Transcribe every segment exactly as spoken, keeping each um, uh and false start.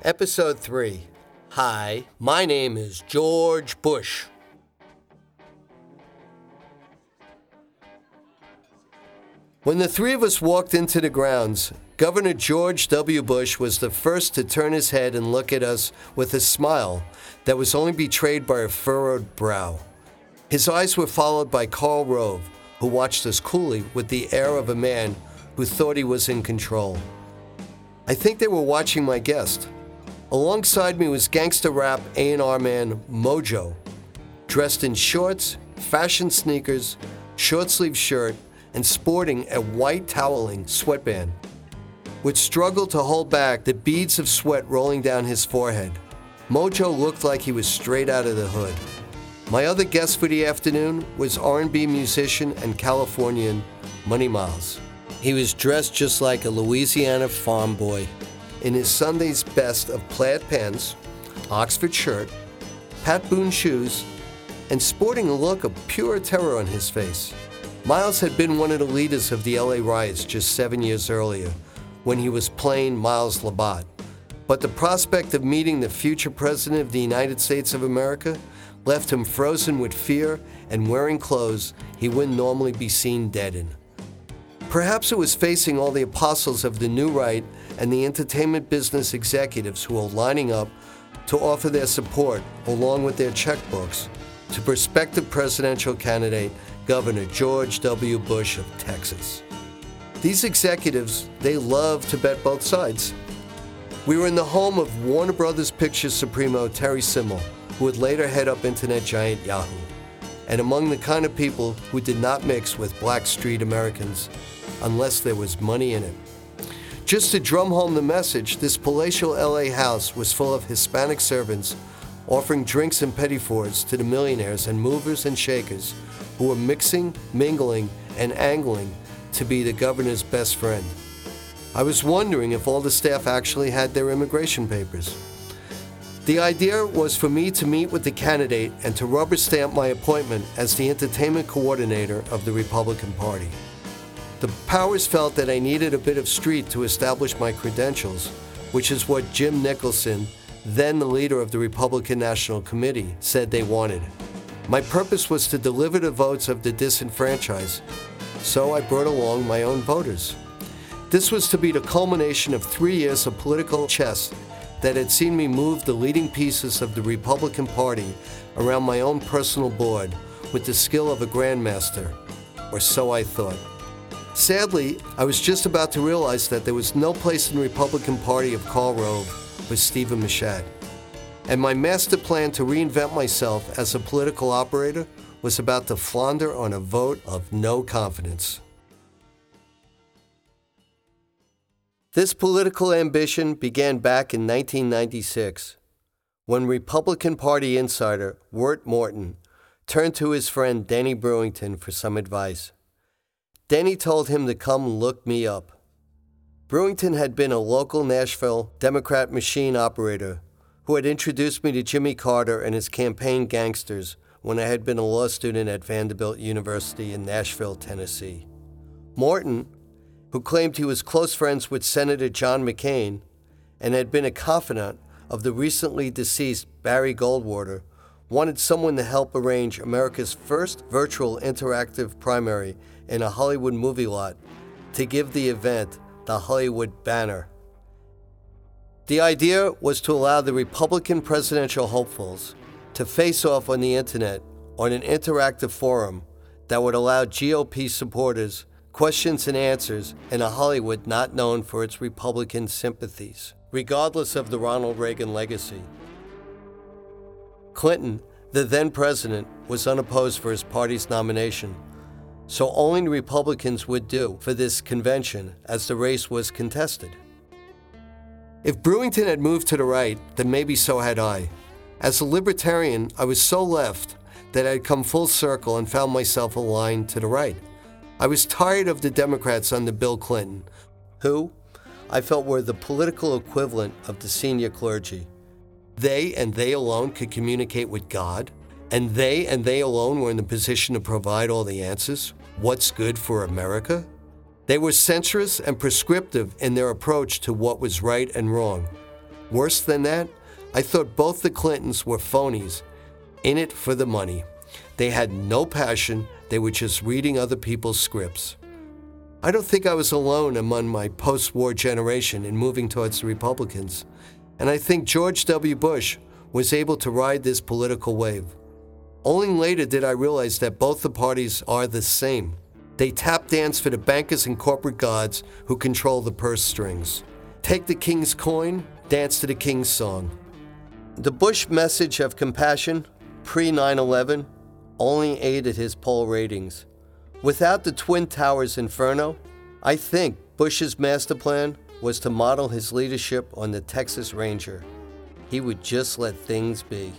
Episode three. Hi, my name is George Bush. When the three of us walked into the grounds, Governor George W. Bush was the first to turn his head and look at us with a smile that was only betrayed by a furrowed brow. His eyes were followed by Karl Rove, who watched us coolly with the air of a man who thought he was in control. I think they were watching my guest. Alongside me was gangsta rap A and R man Mojo, dressed in shorts, fashion sneakers, short-sleeve shirt, and sporting a white toweling sweatband, which struggled to hold back the beads of sweat rolling down his forehead. Mojo looked like he was straight out of the hood. My other guest for the afternoon was R and B musician and Californian Money Miles. He was dressed just like a Louisiana farm boy, in his Sunday's best of plaid pants, Oxford shirt, Pat Boone shoes, and sporting a look of pure terror on his face. Miles had been one of the leaders of the L A riots just seven years earlier, when he was plain Miles Labatt. But the prospect of meeting the future president of the United States of America left him frozen with fear and wearing clothes he wouldn't normally be seen dead in. Perhaps it was facing all the apostles of the new right and the entertainment business executives who were lining up to offer their support, along with their checkbooks, to prospective presidential candidate Governor George W. Bush of Texas. These executives, they love to bet both sides. We were in the home of Warner Brothers Pictures Supremo Terry Semel, who would later head up internet giant Yahoo, and among the kind of people who did not mix with Black Street Americans unless there was money in it. Just to drum home the message, this palatial L A house was full of Hispanic servants offering drinks and petit fours to the millionaires and movers and shakers who were mixing, mingling, and angling to be the governor's best friend. I was wondering if all the staff actually had their immigration papers. The idea was for me to meet with the candidate and to rubber stamp my appointment as the entertainment coordinator of the Republican Party. The powers felt that I needed a bit of street to establish my credentials, which is what Jim Nicholson, then the leader of the Republican National Committee, said they wanted. My purpose was to deliver the votes of the disenfranchised, so I brought along my own voters. This was to be the culmination of three years of political chess that had seen me move the leading pieces of the Republican Party around my own personal board with the skill of a grandmaster, or so I thought. Sadly, I was just about to realize that there was no place in the Republican Party of Karl Rove with Stephen Machat. And my master plan to reinvent myself as a political operator was about to flounder on a vote of no confidence. This political ambition began back in nineteen ninety-six, when Republican Party insider Wirt Morton turned to his friend Denny Brewington for some advice. Denny told him to come look me up. Brewington had been a local Nashville Democrat machine operator who had introduced me to Jimmy Carter and his campaign gangsters when I had been a law student at Vanderbilt University in Nashville, Tennessee. Morton, who claimed he was close friends with Senator John McCain and had been a confidant of the recently deceased Barry Goldwater, wanted someone to help arrange America's first virtual interactive primary in a Hollywood movie lot to give the event the Hollywood banner. The idea was to allow the Republican presidential hopefuls to face off on the internet on an interactive forum that would allow G O P supporters questions and answers in a Hollywood not known for its Republican sympathies, regardless of the Ronald Reagan legacy. Clinton, the then president, was unopposed for his party's nomination, so only Republicans would do for this convention as the race was contested. If Brewington had moved to the right, then maybe so had I. As a libertarian, I was so left that I had come full circle and found myself aligned to the right. I was tired of the Democrats under Bill Clinton, who I felt were the political equivalent of the senior clergy. They and they alone could communicate with God, and they and they alone were in the position to provide all the answers. What's good for America? They were censorious and prescriptive in their approach to what was right and wrong. Worse than that, I thought both the Clintons were phonies, in it for the money. They had no passion, they were just reading other people's scripts. I don't think I was alone among my post-war generation in moving towards the Republicans, and I think George W. Bush was able to ride this political wave. Only later did I realize that both the parties are the same. They tap dance for the bankers and corporate gods who control the purse strings. Take the king's coin, dance to the king's song. The Bush message of compassion, pre nine eleven, only aided his poll ratings. Without the Twin Towers inferno, I think Bush's master plan was to model his leadership on the Texas Ranger. He would just let things be.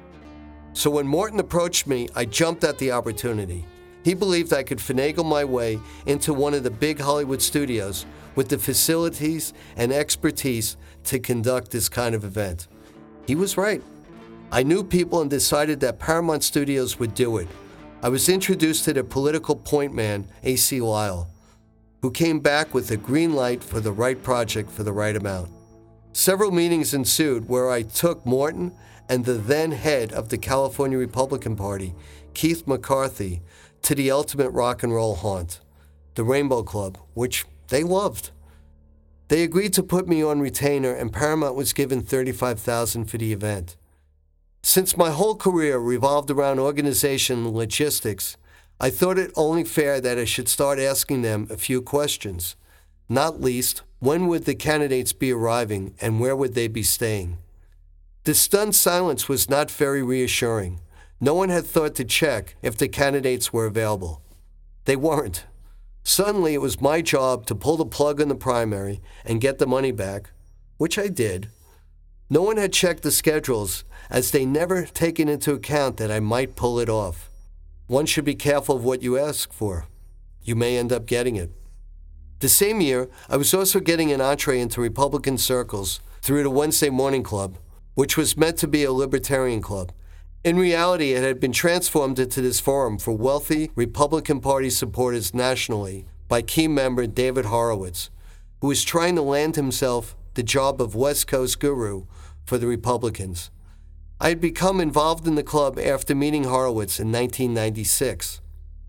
So when Morton approached me, I jumped at the opportunity. He believed I could finagle my way into one of the big Hollywood studios with the facilities and expertise to conduct this kind of event. He was right. I knew people and decided that Paramount Studios would do it. I was introduced to the political point man, A C Lyle, who came back with a green light for the right project for the right amount. Several meetings ensued where I took Morton and the then head of the California Republican Party, Keith McCarthy, to the ultimate rock and roll haunt, the Rainbow Club, which they loved. They agreed to put me on retainer, and Paramount was given thirty-five thousand dollars for the event. Since my whole career revolved around organization and logistics, I thought it only fair that I should start asking them a few questions. Not least, when would the candidates be arriving and where would they be staying? The stunned silence was not very reassuring. No one had thought to check if the candidates were available. They weren't. Suddenly, it was my job to pull the plug on the primary and get the money back, which I did. No one had checked the schedules, as they never taken into account that I might pull it off. One should be careful of what you ask for. You may end up getting it. The same year, I was also getting an entree into Republican circles through the Wednesday Morning Club, which was meant to be a libertarian club. In reality, it had been transformed into this forum for wealthy Republican Party supporters nationally by key member David Horowitz, who was trying to land himself the job of West Coast guru for the Republicans. I had become involved in the club after meeting Horowitz in nineteen ninety-six.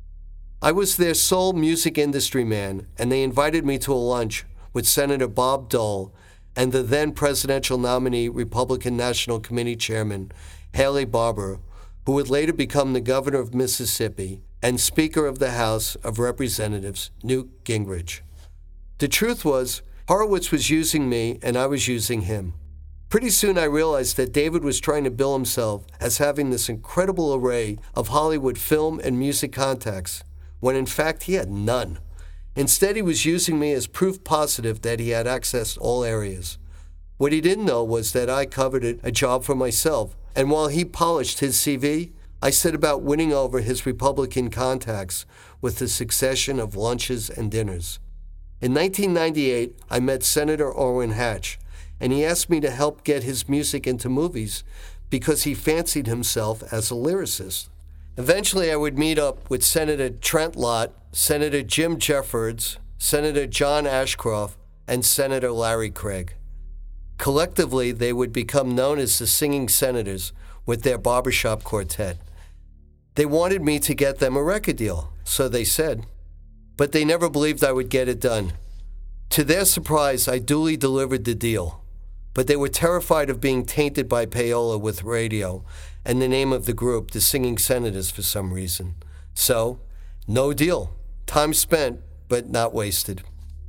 I was their sole music industry man, and they invited me to a lunch with Senator Bob Dole and the then presidential nominee Republican National Committee Chairman Haley Barbour, who would later become the governor of Mississippi and Speaker of the House of Representatives, Newt Gingrich. The truth was, Horowitz was using me and I was using him. Pretty soon I realized that David was trying to bill himself as having this incredible array of Hollywood film and music contacts, when in fact he had none. Instead, he was using me as proof positive that he had access to all areas. What he didn't know was that I coveted a job for myself, and while he polished his C V, I set about winning over his Republican contacts with a succession of lunches and dinners. In nineteen ninety-eight, I met Senator Orrin Hatch, and he asked me to help get his music into movies because he fancied himself as a lyricist. Eventually, I would meet up with Senator Trent Lott, Senator Jim Jeffords, Senator John Ashcroft, and Senator Larry Craig. Collectively, they would become known as the Singing Senators with their barbershop quartet. They wanted me to get them a record deal, so they said, but they never believed I would get it done. To their surprise, I duly delivered the deal, but they were terrified of being tainted by payola with radio and the name of the group, the Singing Senators, for some reason. So, no deal. Time spent, but not wasted.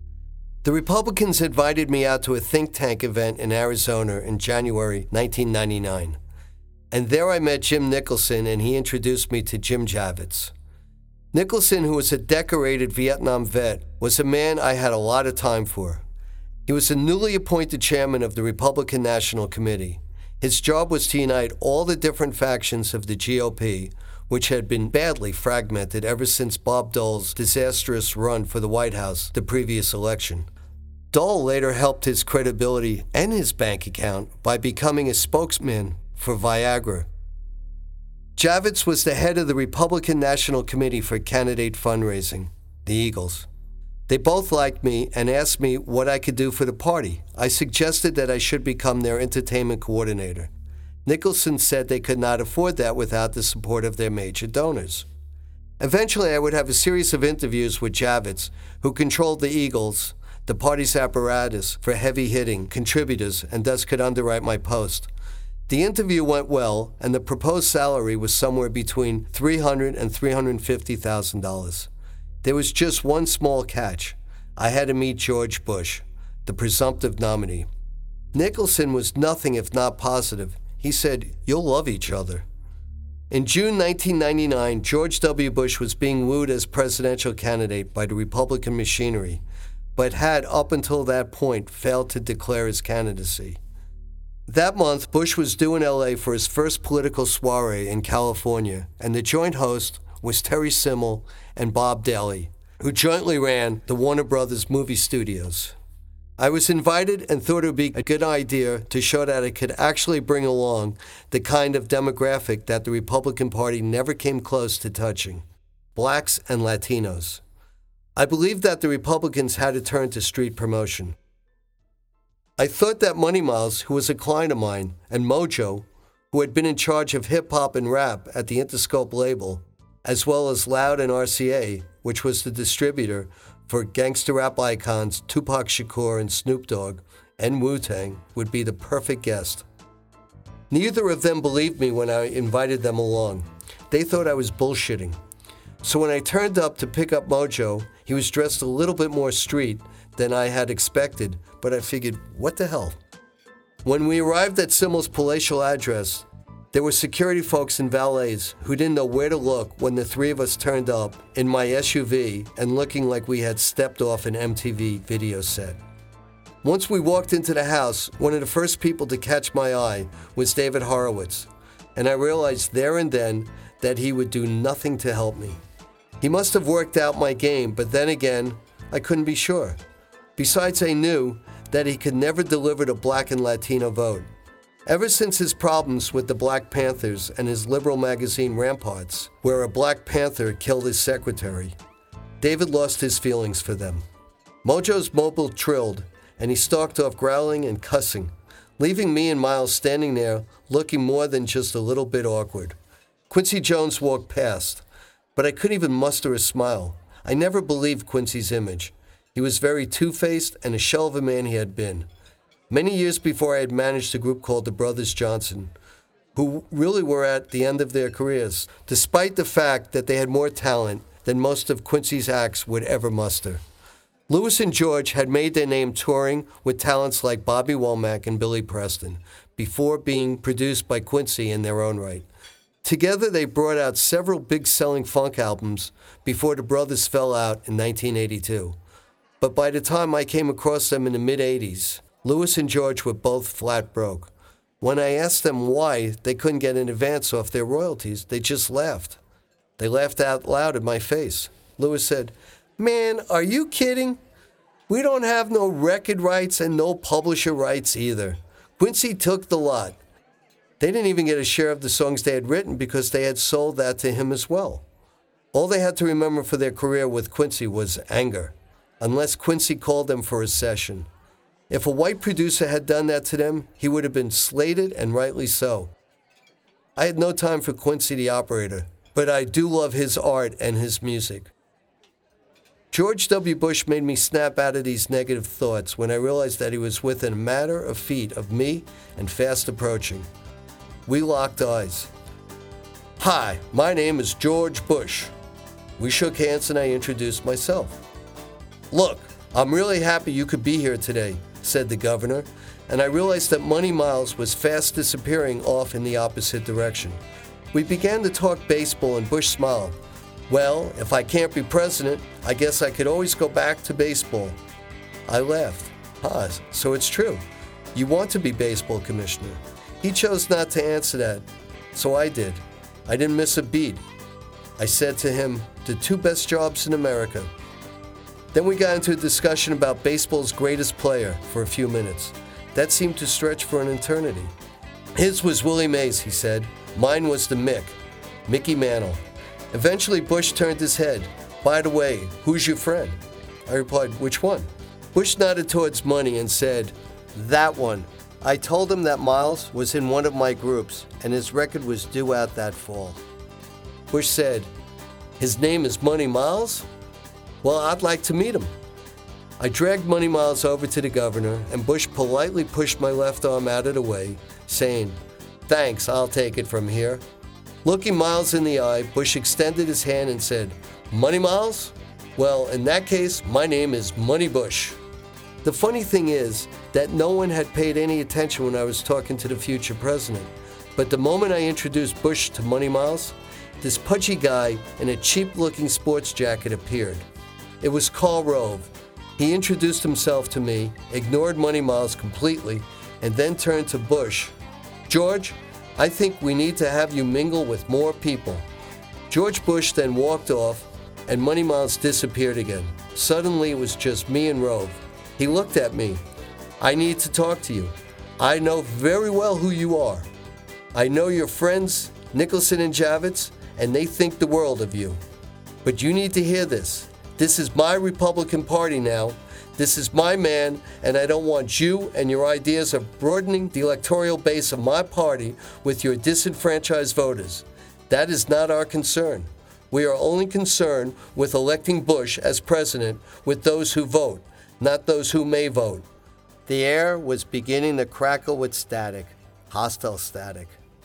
The Republicans invited me out to a think tank event in Arizona in January nineteen ninety-nine. And there I met Jim Nicholson, and he introduced me to Jim Javits. Nicholson, who was a decorated Vietnam vet, was a man I had a lot of time for. He was the newly appointed chairman of the Republican National Committee. His job was to unite all the different factions of the G O P, which had been badly fragmented ever since Bob Dole's disastrous run for the White House the previous election. Dole later helped his credibility and his bank account by becoming a spokesman for Viagra. Javits was the head of the Republican National Committee for Candidate Fundraising, the Eagles. They both liked me and asked me what I could do for the party. I suggested that I should become their entertainment coordinator. Nicholson said they could not afford that without the support of their major donors. Eventually, I would have a series of interviews with Javits, who controlled the Eagles, the party's apparatus for heavy-hitting contributors, and thus could underwrite my post. The interview went well, and the proposed salary was somewhere between three hundred thousand dollars and three hundred fifty thousand dollars. There was just one small catch. I had to meet George Bush, the presumptive nominee. Nicholson was nothing if not positive. He said, "You'll love each other." In June nineteen ninety-nine, George W. Bush was being wooed as presidential candidate by the Republican machinery, but had up until that point failed to declare his candidacy. That month, Bush was due in L A for his first political soiree in California, and the joint host was Terry Simmel and Bob Daly, who jointly ran the Warner Brothers movie studios. I was invited and thought it would be a good idea to show that it could actually bring along the kind of demographic that the Republican Party never came close to touching: blacks and Latinos. I believed that the Republicans had to turn to street promotion. I thought that Money Miles, who was a client of mine, and Mojo, who had been in charge of hip-hop and rap at the Interscope label, as well as Loud and R C A, which was the distributor for gangster rap icons Tupac Shakur and Snoop Dogg, and Wu-Tang, would be the perfect guest. Neither of them believed me when I invited them along. They thought I was bullshitting. So when I turned up to pick up Mojo, he was dressed a little bit more street than I had expected, but I figured, what the hell? When we arrived at Simmel's palatial address, there were security folks and valets who didn't know where to look when the three of us turned up in my S U V and looking like we had stepped off an M T V video set. Once we walked into the house, one of the first people to catch my eye was David Horowitz, and I realized there and then that he would do nothing to help me. He must have worked out my game, but then again, I couldn't be sure. Besides, I knew that he could never deliver the black and Latino vote. Ever since his problems with the Black Panthers and his liberal magazine Ramparts, where a Black Panther killed his secretary, David lost his feelings for them. Mojo's mobile trilled, and he stalked off growling and cussing, leaving me and Miles standing there looking more than just a little bit awkward. Quincy Jones walked past, but I couldn't even muster a smile. I never believed Quincy's image. He was very two-faced and a shell of a man he had been. Many years before I had managed a group called the Brothers Johnson, who really were at the end of their careers, despite the fact that they had more talent than most of Quincy's acts would ever muster. Louis and George had made their name touring with talents like Bobby Womack and Billy Preston, before being produced by Quincy in their own right. Together, they brought out several big-selling funk albums before the brothers fell out in nineteen eighty-two. But by the time I came across them in the mid-eighties, Louis and George were both flat broke. When I asked them why they couldn't get an advance off their royalties, they just laughed. They laughed out loud in my face. Louis said, "Man, are you kidding? We don't have no record rights and no publisher rights either. Quincy took the lot." They didn't even get a share of the songs they had written because they had sold that to him as well. All they had to remember for their career with Quincy was anger, unless Quincy called them for a session. If a white producer had done that to them, he would have been slated, and rightly so. I had no time for Quincy the operator, but I do love his art and his music. George W. Bush made me snap out of these negative thoughts when I realized that he was within a matter of feet of me and fast approaching. We locked eyes. "Hi, my name is George Bush." We shook hands and I introduced myself. "Look, I'm really happy you could be here today," said the governor, and I realized that Money Miles was fast disappearing off in the opposite direction. We began to talk baseball and Bush smiled. "Well, if I can't be president, I guess I could always go back to baseball." I laughed. "Ah, so it's true. You want to be baseball commissioner." He chose not to answer that, so I did. I didn't miss a beat. I said to him, "The two best jobs in America." Then we got into a discussion about baseball's greatest player for a few minutes. That seemed to stretch for an eternity. His was Willie Mays, he said. Mine was the Mick, Mickey Mantle. Eventually, Bush turned his head. "By the way, who's your friend?" I replied, which one? Bush nodded towards money and said, that one. I told him that Miles was in one of my groups and his record was due out that fall. Bush said, his name is Money Miles? Well, I'd like to meet him. I dragged Money Miles over to the governor and Bush politely pushed my left arm out of the way, saying, thanks, I'll take it from here. Looking Miles in the eye, Bush extended his hand and said, Money Miles? Well, in that case, my name is Money Bush. The funny thing is that no one had paid any attention when I was talking to the future president. But the moment I introduced Bush to Money Miles, this pudgy guy in a cheap-looking sports jacket appeared. It was Karl Rove. He introduced himself to me, ignored Money Miles completely, and then turned to Bush. George, I think we need to have you mingle with more people. George Bush then walked off, and Money Miles disappeared again. Suddenly, it was just me and Rove. He looked at me. I need to talk to you. I know very well who you are. I know your friends, Nicholson and Javits, and they think the world of you. But you need to hear this. This is my Republican Party now. This is my man, and I don't want you and your ideas of broadening the electoral base of my party with your disenfranchised voters. That is not our concern. We are only concerned with electing Bush as president with those who vote, not those who may vote. The air was beginning to crackle with static, hostile static.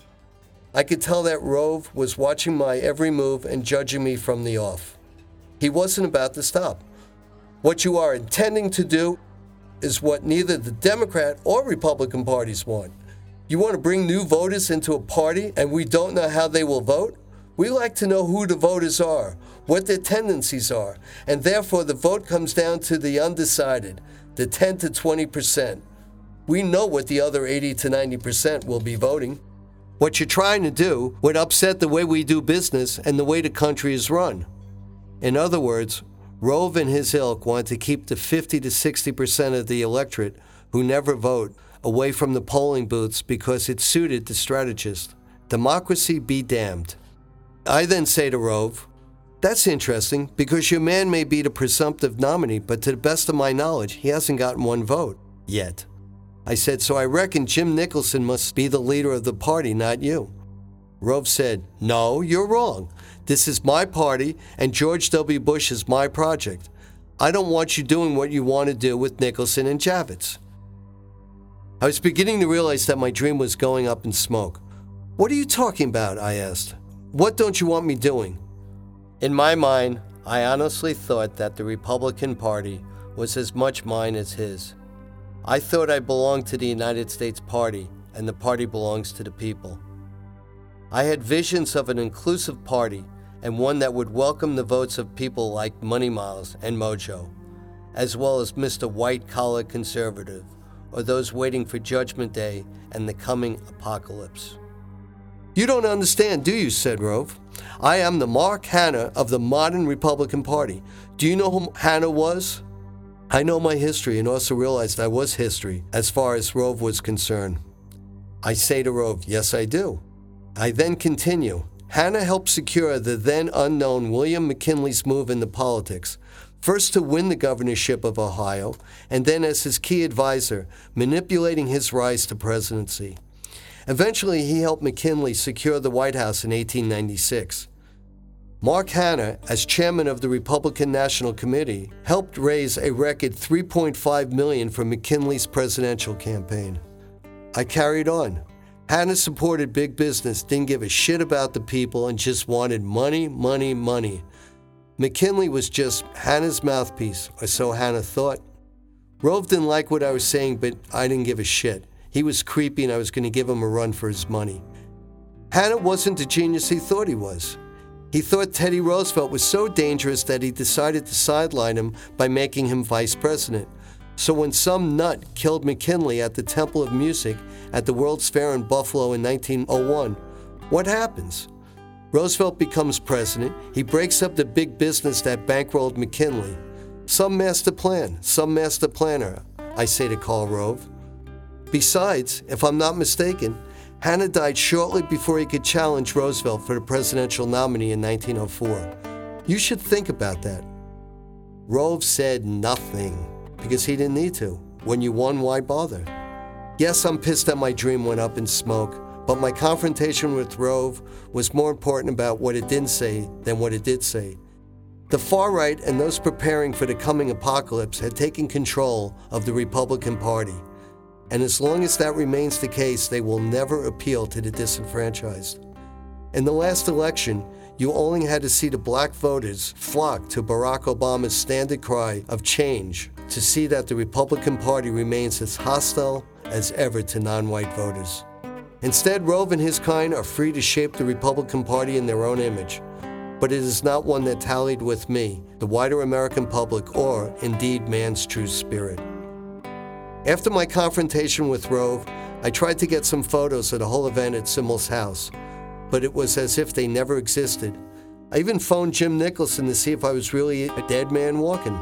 I could tell that Rove was watching my every move and judging me from the off. He wasn't about to stop. What you are intending to do is what neither the Democrat or Republican parties want. You want to bring new voters into a party and we don't know how they will vote? We like to know who the voters are, what their tendencies are, and therefore the vote comes down to the undecided, the ten to twenty percent. We know what the other eighty to ninety percent will be voting. What you're trying to do would upset the way we do business and the way the country is run. In other words, Rove and his ilk want to keep the fifty to sixty percent of the electorate who never vote away from the polling booths because it suited the strategist. Democracy be damned. I then say to Rove, that's interesting because your man may be the presumptive nominee, but to the best of my knowledge, he hasn't gotten one vote yet. I said, so I reckon Jim Nicholson must be the leader of the party, not you. Rove said, no, you're wrong. This is my party, and George W. Bush is my project. I don't want you doing what you want to do with Nicholson and Javits. I was beginning to realize that my dream was going up in smoke. What are you talking about? I asked. What don't you want me doing? In my mind, I honestly thought that the Republican Party was as much mine as his. I thought I belonged to the United States Party, and the party belongs to the people. I had visions of an inclusive party and one that would welcome the votes of people like Money Miles and Mojo, as well as Mister White-Collar Conservative, or those waiting for Judgment Day and the coming apocalypse. You don't understand, do you? Said Rove. I am the Mark Hanna of the modern Republican Party. Do you know who Hanna was? I know my history and also realized I was history as far as Rove was concerned. I say to Rove, yes, I do. I then continue. Hanna helped secure the then unknown William McKinley's move into politics, first to win the governorship of Ohio, and then as his key advisor, manipulating his rise to presidency. Eventually, he helped McKinley secure the White House in eighteen ninety-six. Mark Hanna, as chairman of the Republican National Committee, helped raise a record three point five million dollars for McKinley's presidential campaign. I carried on. Hanna supported big business, didn't give a shit about the people, and just wanted money, money, money. McKinley was just Hanna's mouthpiece, or so Hanna thought. Rove didn't like what I was saying, but I didn't give a shit. He was creepy, and I was going to give him a run for his money. Hanna wasn't the genius he thought he was. He thought Teddy Roosevelt was so dangerous that he decided to sideline him by making him vice president. So when some nut killed McKinley at the Temple of Music at the World's Fair in Buffalo in nineteen oh one, what happens? Roosevelt becomes president. He breaks up the big business that bankrolled McKinley. Some master plan, some master planner, I say to Karl Rove. Besides, if I'm not mistaken, Hanna died shortly before he could challenge Roosevelt for the presidential nominee in nineteen oh four. You should think about that. Rove said nothing, because he didn't need to. When you won, why bother? Yes, I'm pissed that my dream went up in smoke, but my confrontation with Rove was more important about what it didn't say than what it did say. The far right and those preparing for the coming apocalypse had taken control of the Republican Party. And as long as that remains the case, they will never appeal to the disenfranchised. In the last election, you only had to see the black voters flock to Barack Obama's standard cry of change to see that the Republican Party remains as hostile as ever to non-white voters. Instead, Rove and his kind are free to shape the Republican Party in their own image, but it is not one that tallied with me, the wider American public, or indeed man's true spirit. After my confrontation with Rove, I tried to get some photos of the whole event at Simmel's house, but it was as if they never existed. I even phoned Jim Nicholson to see if I was really a dead man walking.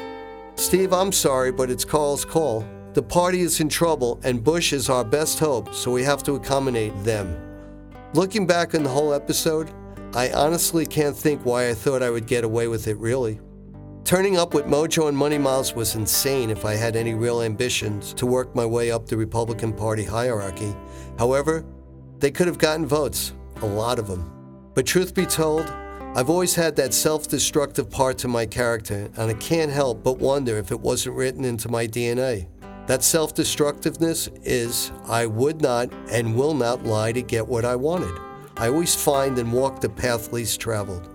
Steve, I'm sorry, but it's Carl's call. The party is in trouble, and Bush is our best hope, so we have to accommodate them. Looking back on the whole episode, I honestly can't think why I thought I would get away with it, really. Turning up with Mojo and Money Miles was insane if I had any real ambitions to work my way up the Republican Party hierarchy. However, they could have gotten votes, a lot of them. But truth be told, I've always had that self-destructive part to my character, and I can't help but wonder if it wasn't written into my D N A. That self-destructiveness is, I would not and will not lie to get what I wanted. I always find and walk the path least traveled.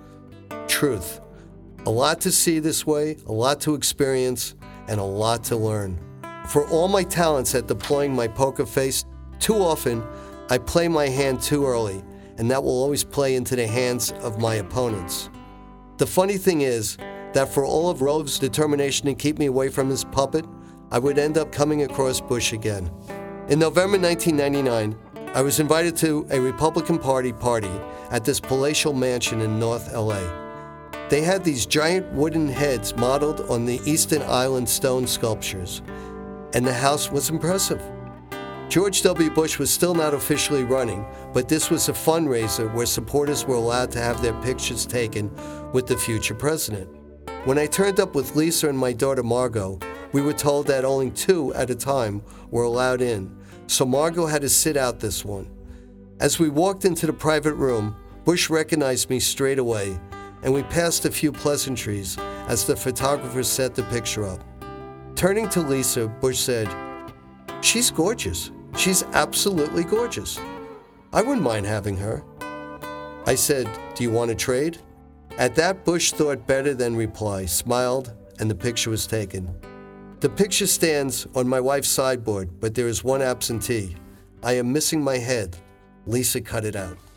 Truth. A lot to see this way, a lot to experience, and a lot to learn. For all my talents at deploying my poker face, too often I play my hand too early, and that will always play into the hands of my opponents. The funny thing is that for all of Rove's determination to keep me away from his puppet, I would end up coming across Bush again. In November nineteen ninety-nine, I was invited to a Republican Party party at this palatial mansion in North L A. They had these giant wooden heads modeled on the Eastern Island stone sculptures, and the house was impressive. George W. Bush was still not officially running, but this was a fundraiser where supporters were allowed to have their pictures taken with the future president. When I turned up with Lisa and my daughter Margot, we were told that only two at a time were allowed in, so Margot had to sit out this one. As we walked into the private room, Bush recognized me straight away, and we passed a few pleasantries as the photographer set the picture up. Turning to Lisa, Bush said, "She's gorgeous. She's absolutely gorgeous. I wouldn't mind having her." I said, "Do you want to trade?" At that, Bush thought better than reply, smiled, and the picture was taken. The picture stands on my wife's sideboard, but there is one absentee. I am missing my head. Lisa cut it out.